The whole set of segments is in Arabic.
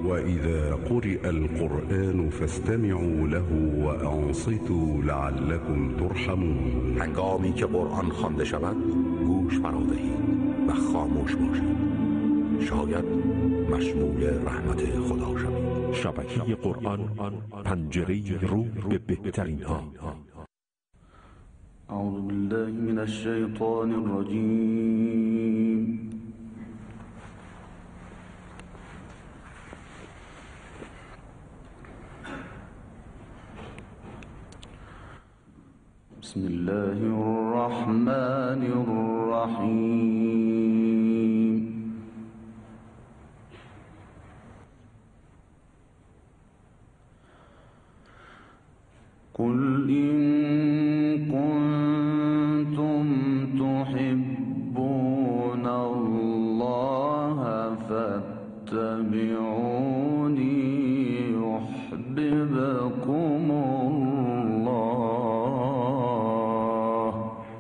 وإذا قرئ القرآن فاستمعوا له وأنصتوا لعلكم ترحمون. هنگامی که قرآن خوانده شود گوش فرادهید و خاموش باشید، شاید مشمول رحمت خدا شوید. شبکه قرآن، پنجره رو به بهترین ها. اعوذ بالله من الشیطان الرجیم. بسم الله الرحمن الرحیم. قل إن كنتم تحبون الله فاتبعوني يحببكم الله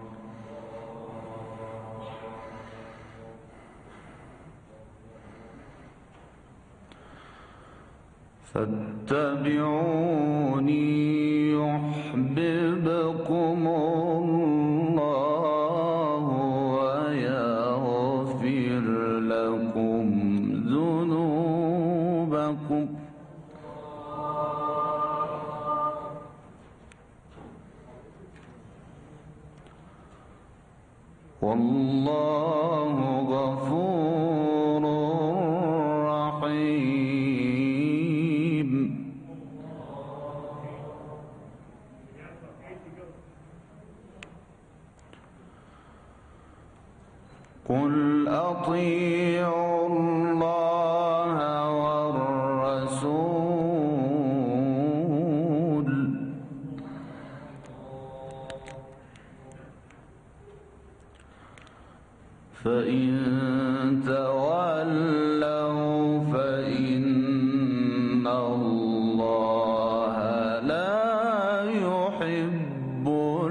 يحببكم الله ويغفر لكم ذنوبكم والله غفور رحيم. قل أطيعوا الله والرسول فإن تولوا فإن الله لا يحب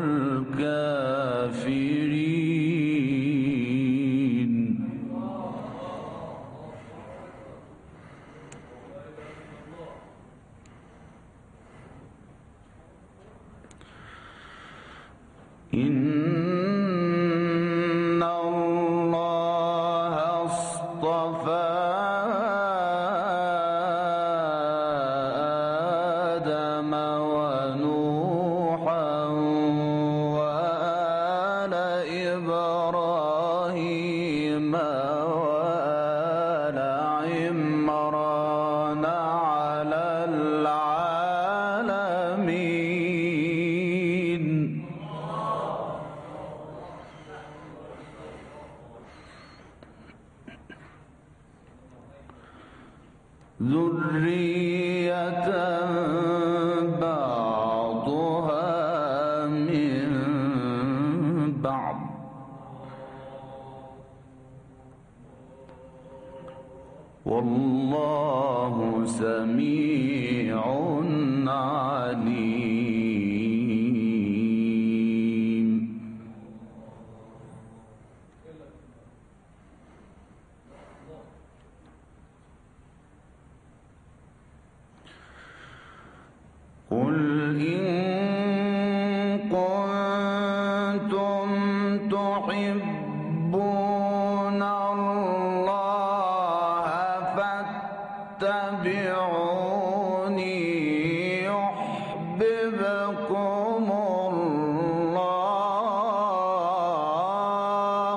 الكافرين. إن الله اصطفى آدم ونوحا وآل إبراهيم وآل عمران على العالمين. ذرية بعضها من بعض والله سميع عليم. قل إن كنتم تحبون الله فاتبعوني يحببكم الله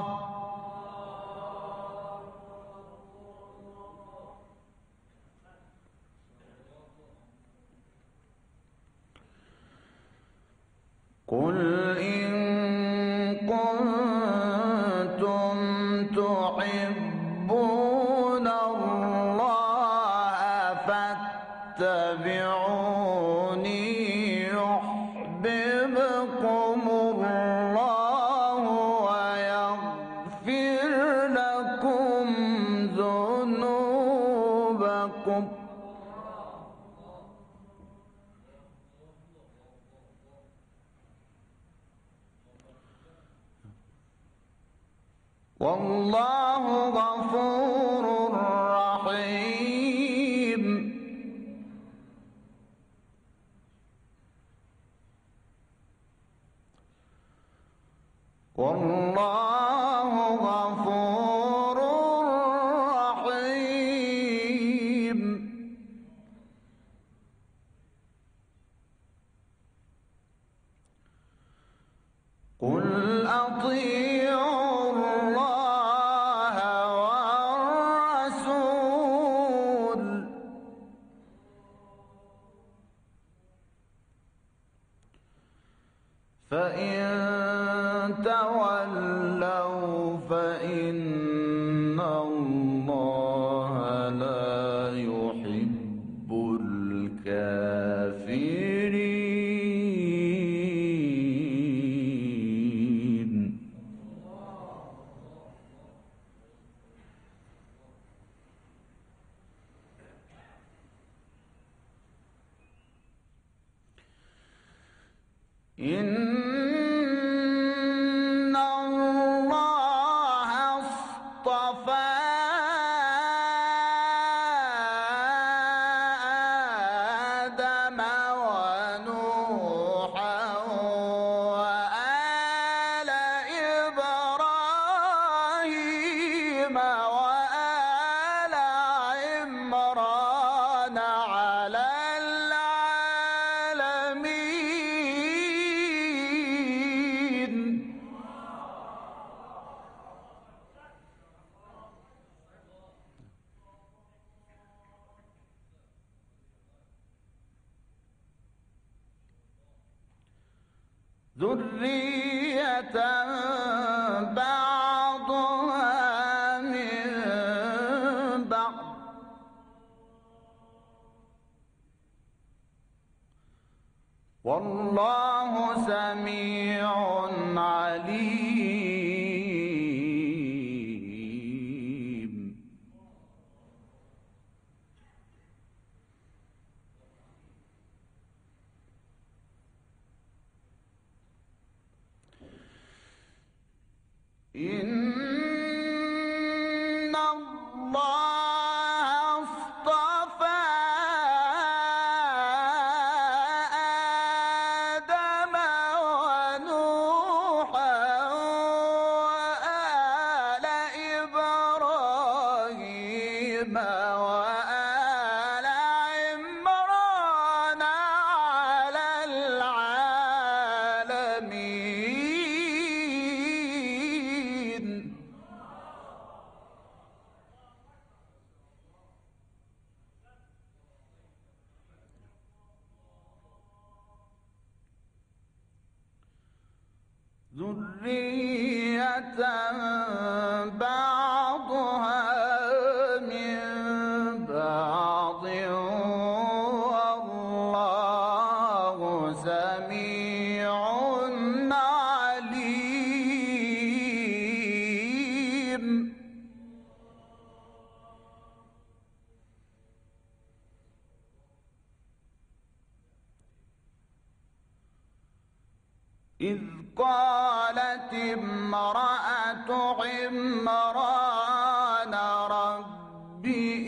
قل إن كنتم تحبون الله فاتبعوني يحببكم الله ويغفر لكم ذنوبكم والله غفور رحيم. فإن تولوا فإن الله لا يحب الكافرين. إن الله اصطفى آدم ونوحا وآل إبراهيم وآل عمران على ذرية بعضها من بعض والله سميع عليم. إن الله اصطفى آدم ونوحا وآل إبراهيم وآل عمران على العالمين. ذرية بعضها من بعض والله سميع عليم. إذ قالت امرأة عمران رب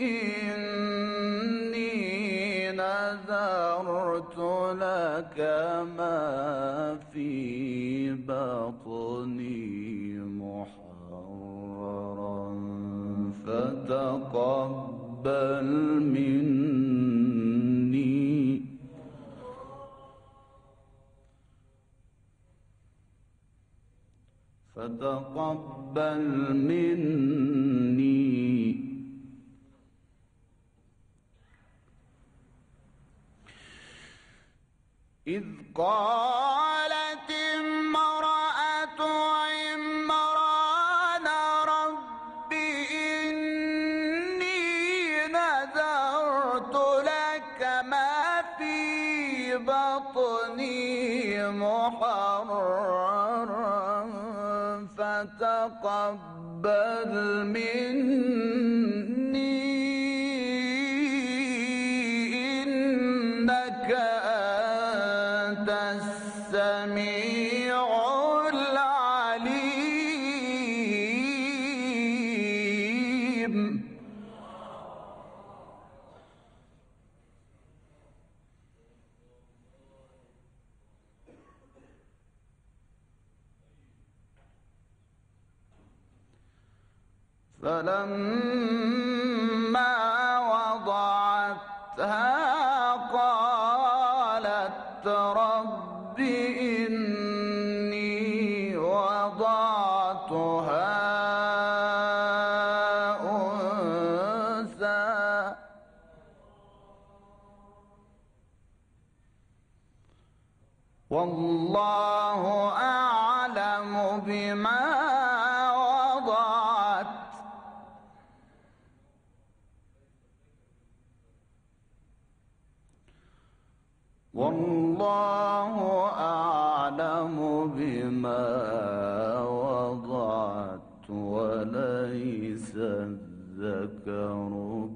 إني نذرت لك ما في بطني محررا فتقبل مني إذ قالت امرأة عمران رب إني نذرت لك ما في بطني محررا فتقبل مني إنك أنت السميع العليم. فلما وضعتها قالت رب إني وضعتها أنثى والله أعلم بما وضعت والله أعلم بما وضعت وليس الذكر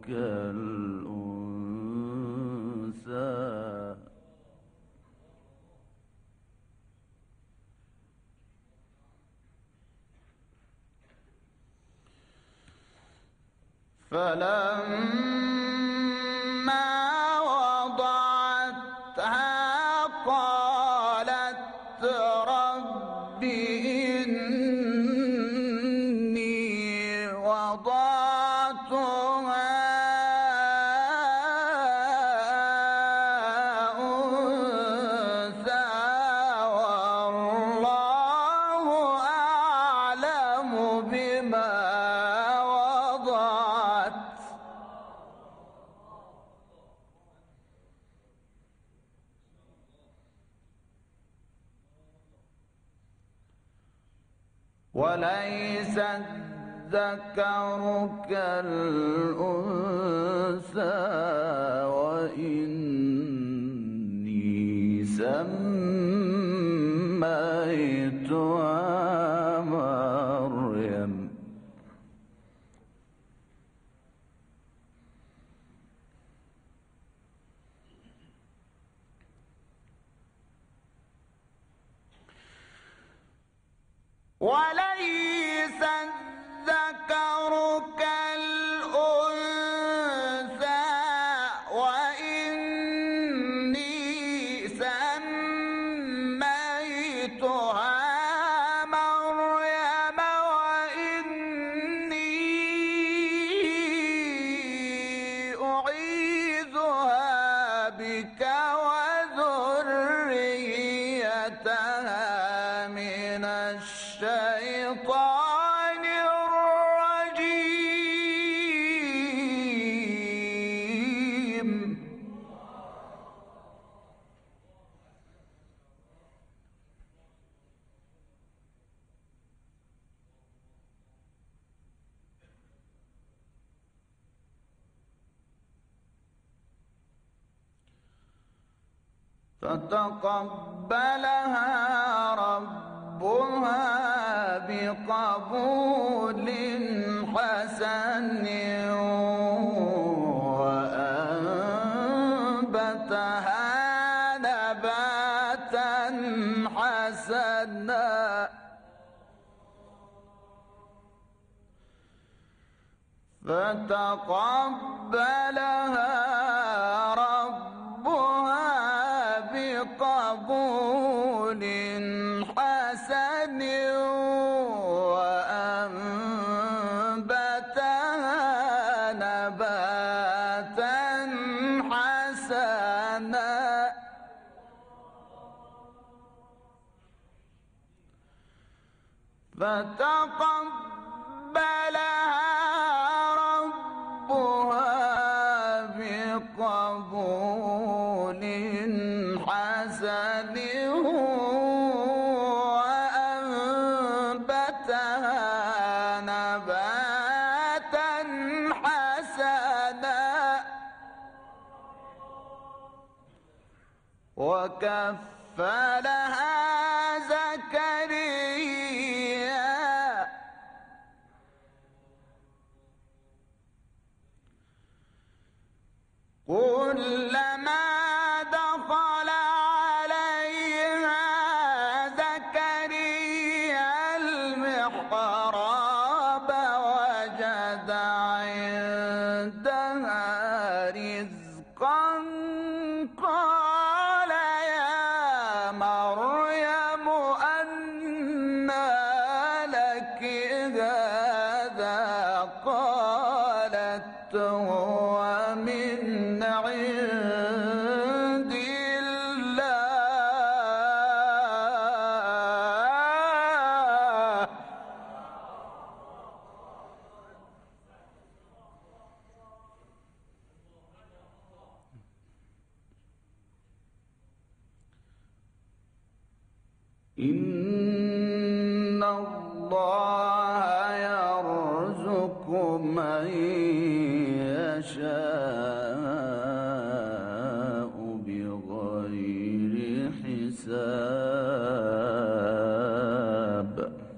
كالأنثى فلما وضعتها قالت رب إني وضعتها أنثى والله أعلم بما وليس الذكر كالأنثى وإني سميتها مريم وليس الذكر كالأنثى وإني سميتها مريم وإني أعيذها بك وذريتها من الشيطان الرجيم فتقبلها ربها بقبول حسن وأنبتها نباتا حسنا فتقبلها ربها بقبول حسن وأنبتها نباتا حسنا فتقبلها ربها بقبول حسن وأنبتها نباتا حسنا وكفلها زكريا كلما دخل عليها زكريا المحراب وجد عندها رزقا قال يا مريم أنى لك هذا قالت هو من عند الله إن الله يرزق من يشاء بغير حساب.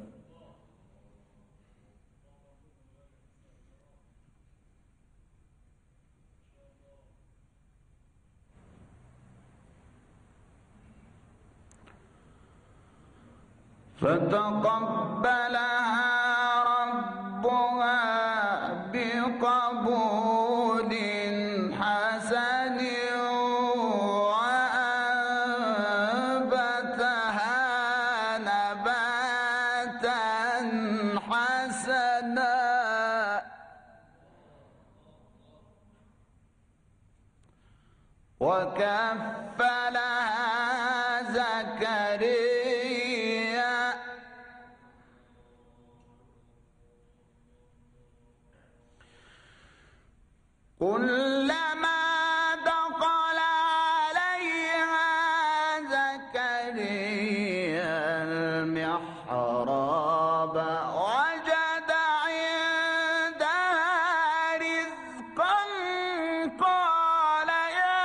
فتقبلها ربها بقبول حسن وأنبتها نباتا حسنا وكفلها زكريا كلما دخل عليها زكريا المحراب وجد عندها رزقا قال يا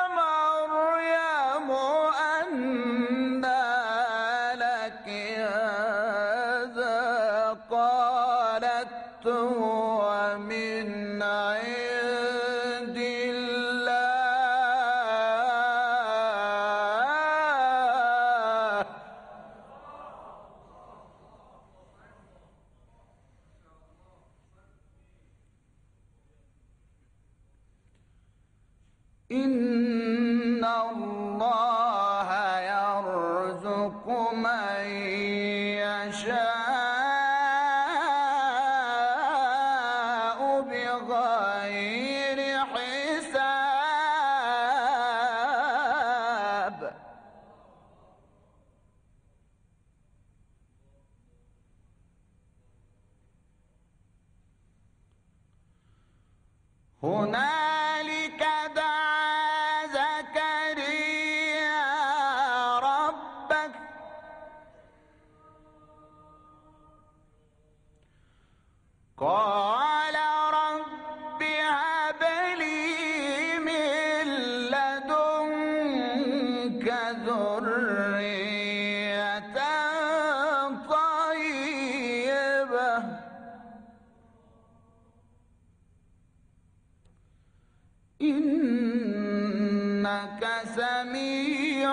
مريم أنى لك هذا قالت هو من عند الله إن الله يرزق من يشاء بغير حساب. هنالك دعا زكريا ربه قال رب هب لي من لدنك ذرية طيبة إنك سميع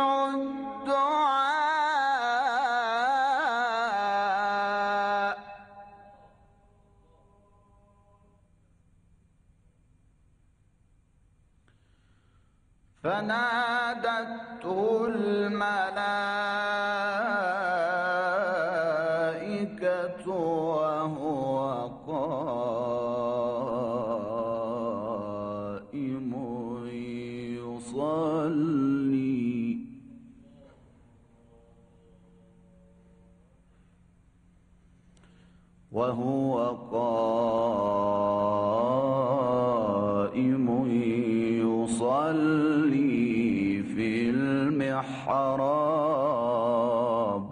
الدعاء. فنادته الملائكة وهو قائم يصلي في المحراب.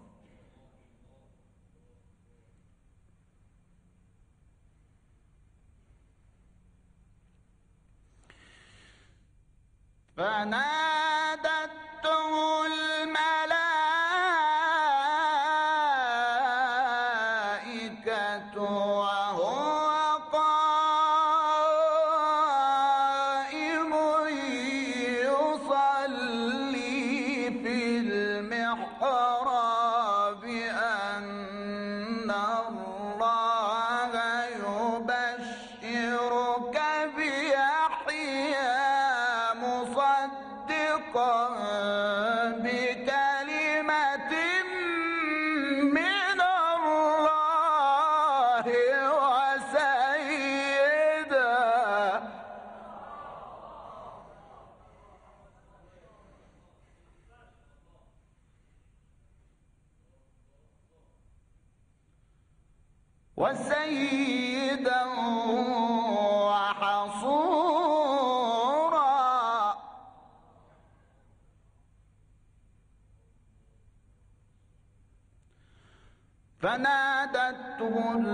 فنادته الملائكة وهو قائم يصلي في المحراب أن الله يبشرك بيحيى مصدقا بكلمة من الله وسيدا وحصورا. فنادته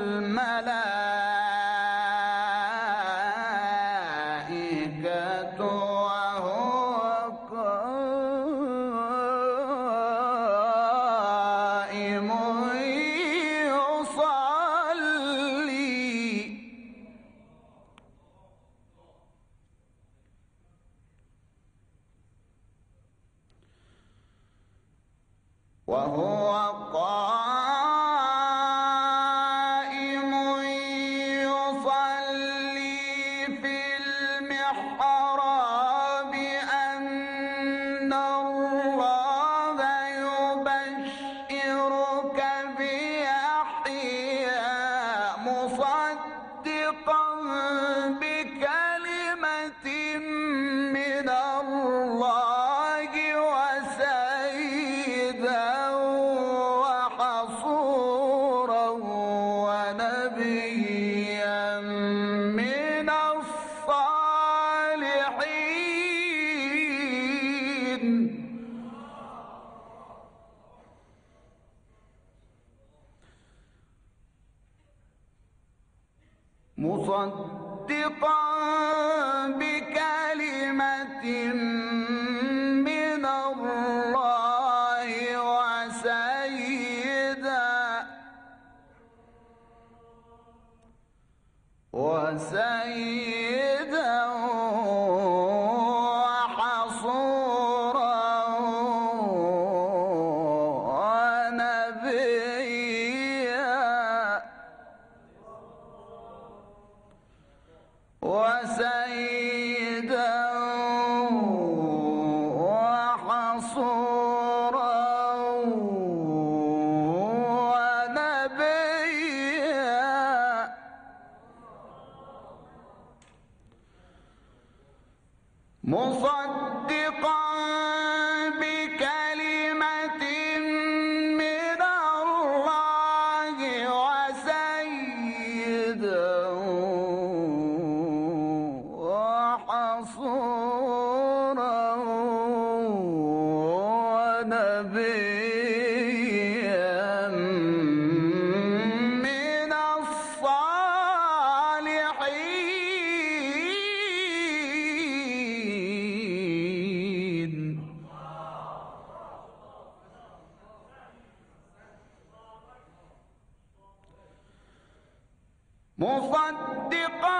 الملائكة وهو قائم يصلي في المحراب أن الله يبشرك بيحيى مصدقا بكلمة من الله وسيدا وحصورا ونبيا من الصالحين مصدقا بكلمة من الله وسيدا وحصورا ونبيا وسيدا وحصورا ونبيا مصدقا بكلمة من الله وسيدا وحصورا ونبيا من الصالحين مصدقا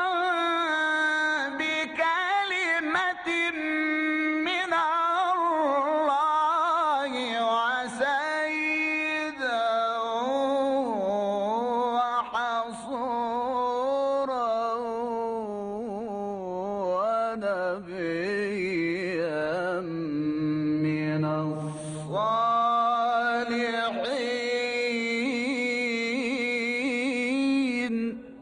بكلمة من الله وسيدا وحصورا ونبيا من الصالحين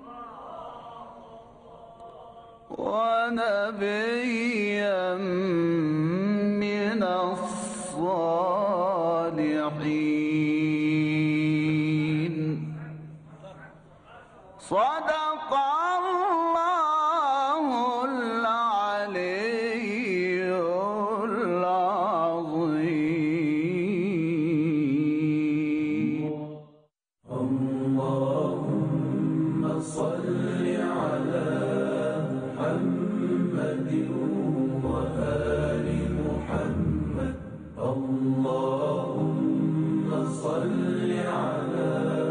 ونبيا من الصالحين صدق الله العلي العظيم. اللهم صل على محمد وآل محمد. اللهم صل على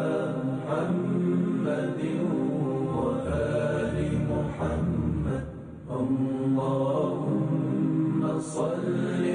محمد وآل محمد. اللهم صل